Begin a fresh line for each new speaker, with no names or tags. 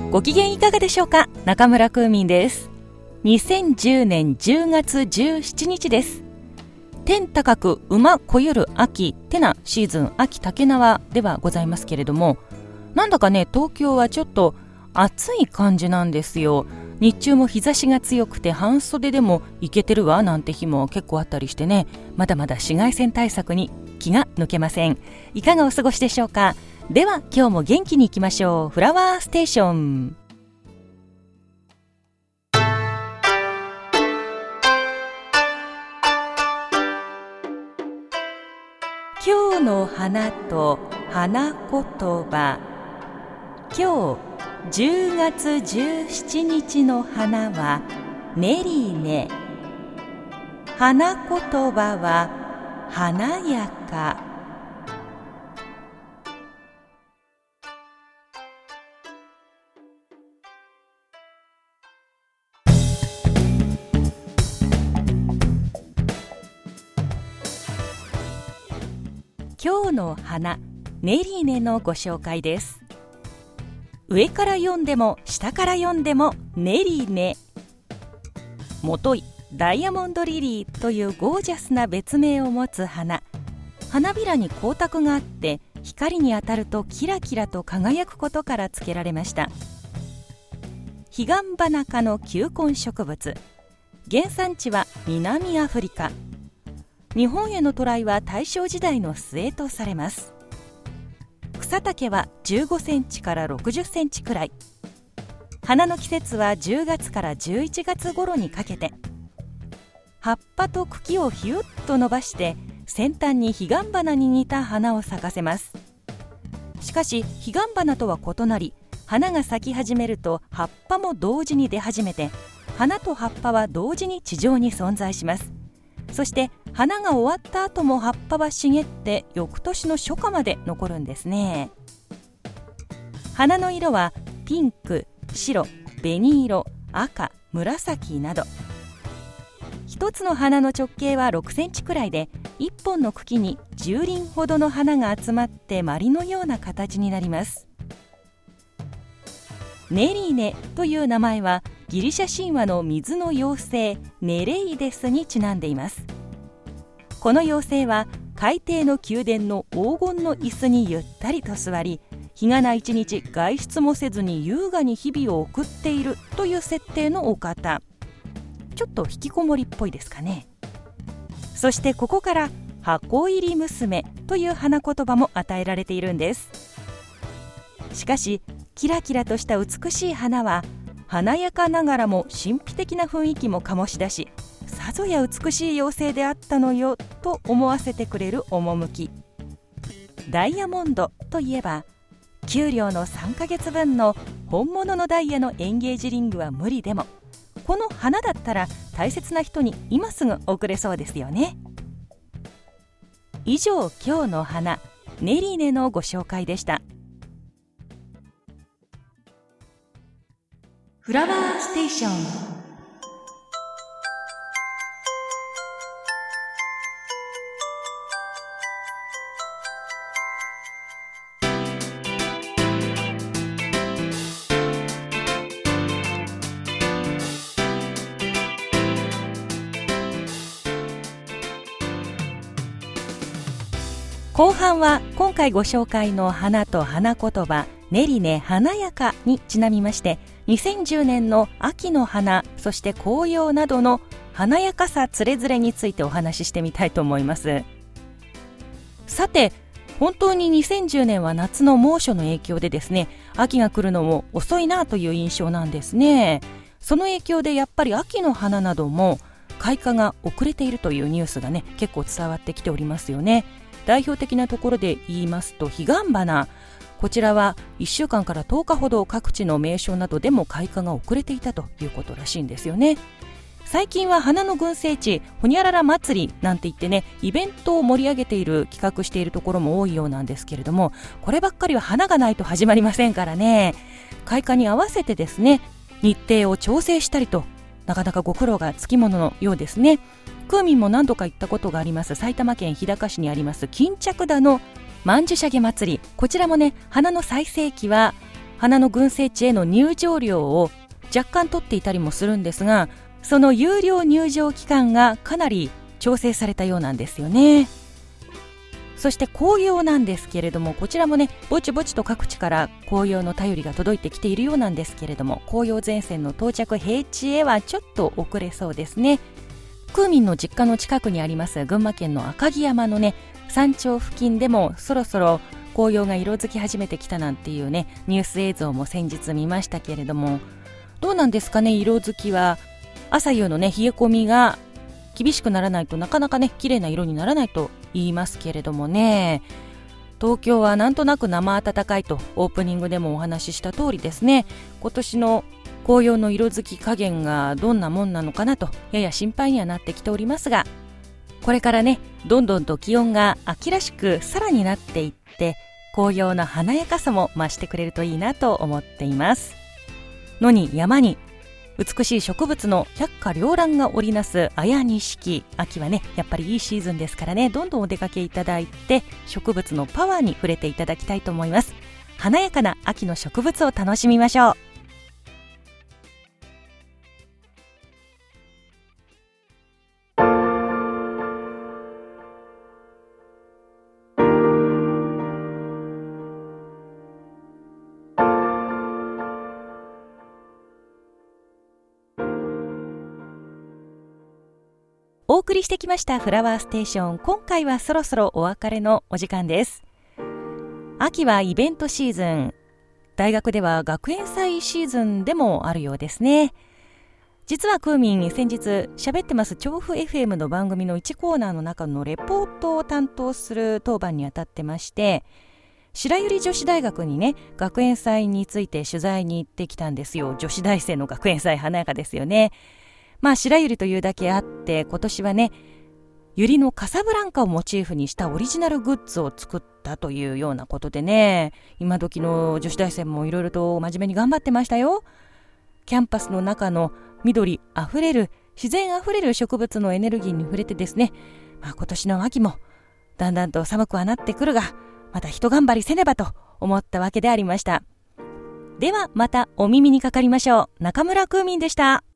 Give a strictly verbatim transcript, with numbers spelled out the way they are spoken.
ご機嫌いかがでしょうか。中村空民です。にせんじゅうねんじゅうがつじゅうしちにちです。天高く馬こゆる秋てなシーズン秋竹縄ではございますけれども、なんだかね東京はちょっと暑い感じなんですよ。日中も日差しが強くて半袖でもいけてるわなんて日も結構あったりしてね、まだまだ紫外線対策に気が抜けません。いかがお過ごしでしょうか。では今日も元気にいきましょう。フラワーステーション。今日の花と花言葉。今日じゅうがつじゅうしちにちの花はネリネ。花言葉は華やか。今日の花ネリネのご紹介です。上から読んでも下から読んでもネリネ。もといダイヤモンドリリーというゴージャスな別名を持つ花。花びらに光沢があって光に当たるとキラキラと輝くことから付けられました。ヒガンバナ科の球根植物。原産地は南アフリカ。日本への渡来は大正時代の末とされます。草丈はじゅうごセンチからろくじゅっセンチくらい。花の季節はじゅうがつからじゅういちがつ頃にかけて。葉っぱと茎をヒュッと伸ばして先端にヒガンバナに似た花を咲かせます。しかしヒガンバナとは異なり、花が咲き始めると葉っぱも同時に出始めて、花と葉っぱは同時に地上に存在します。そして花が終わった後も葉っぱは茂って翌年の初夏まで残るんですね。花の色はピンク、白、紅色、赤、紫など。一つの花の直径はろくセンチくらいで、一本の茎にじゅうりんほどの花が集まって鞠のような形になります。ネリネという名前はギリシャ神話の水の妖精ネレイデスにちなんでいます。この妖精は海底の宮殿の黄金の椅子にゆったりと座り、日がな一日外出もせずに優雅に日々を送っているという設定のお方。ちょっと引きこもりっぽいですかね。そしてここから箱入り娘という花言葉も与えられているんです。しかしキラキラとした美しい花は華やかながらも神秘的な雰囲気も醸し出し、さぞや美しい妖精であったのよと思わせてくれる趣。ダイヤモンドといえば給料のさんかげつぶんの本物のダイヤのエンゲージリングは無理でも、この花だったら大切な人に今すぐ贈れそうですよね。以上、今日の花ネリネのご紹介でした。フラワーステーション。後半は今回ご紹介の花と花言葉ネリネ華やかにちなみまして、にせんじゅうねんの秋の花、そして紅葉などの華やかさつれづれについてお話ししてみたいと思います。さて、本当ににせんじゅうねんは夏の猛暑の影響でですね、秋が来るのも遅いなという印象なんですね。その影響でやっぱり秋の花なども開花が遅れているというニュースがね結構伝わってきておりますよね。代表的なところで言いますとヒガンバナ、こちらはいっしゅうかんからとおかほど各地の名所などでも開花が遅れていたということらしいんですよね。最近は花の群生地ホニャララ祭りなんて言ってね、イベントを盛り上げている企画しているところも多いようなんですけれども、こればっかりは花がないと始まりませんからね。開花に合わせてですね、日程を調整したりとなかなかご苦労がつきもののようですね。空民も何度か行ったことがあります埼玉県日高市にあります巾着田の曼珠沙華祭り、こちらもね花の最盛期は花の群生地への入場料を若干取っていたりもするんですが、その有料入場期間がかなり調整されたようなんですよね。そして紅葉なんですけれども、こちらもねぼちぼちと各地から紅葉の便りが届いてきているようなんですけれども、紅葉前線の到着平地へはちょっと遅れそうですね。クーミンの実家の近くにあります群馬県の赤城山のね山頂付近でもそろそろ紅葉が色づき始めてきたなんていうねニュース映像も先日見ましたけれども、どうなんですかね。色づきは朝夕のね冷え込みが厳しくならないとなかなかね綺麗な色にならないと言いますけれどもね、東京はなんとなく生暖かいとオープニングでもお話しした通りですね、今年の紅葉の色づき加減がどんなもんなのかなとやや心配にはなってきておりますが、これからねどんどんと気温が秋らしくさらになっていって紅葉の華やかさも増してくれるといいなと思っています。野に山に美しい植物の百花繚乱が織りなす綾錦、秋はねやっぱりいいシーズンですからね、どんどんお出かけいただいて植物のパワーに触れていただきたいと思います。華やかな秋の植物を楽しみましょう。お送りしてきましたフラワーステーション、今回はそろそろお別れのお時間です。秋はイベントシーズン、大学では学園祭シーズンでもあるようですね。実はクーミン先日喋ってます調布 エフエム の番組のいちコーナーの中のレポートを担当する当番にあたってまして、白百合女子大学にね学園祭について取材に行ってきたんですよ。女子大生の学園祭華やかですよね。まあ白百合というだけあって今年はね百合のカサブランカをモチーフにしたオリジナルグッズを作ったというようなことでね、今時の女子大生もいろいろと真面目に頑張ってましたよ。キャンパスの中の緑あふれる自然あふれる植物のエネルギーに触れてですね、まあ、今年の秋もだんだんと寒くはなってくるがまた一頑張りせねばと思ったわけでありました。ではまたお耳にかかりましょう。中村クーミンでした。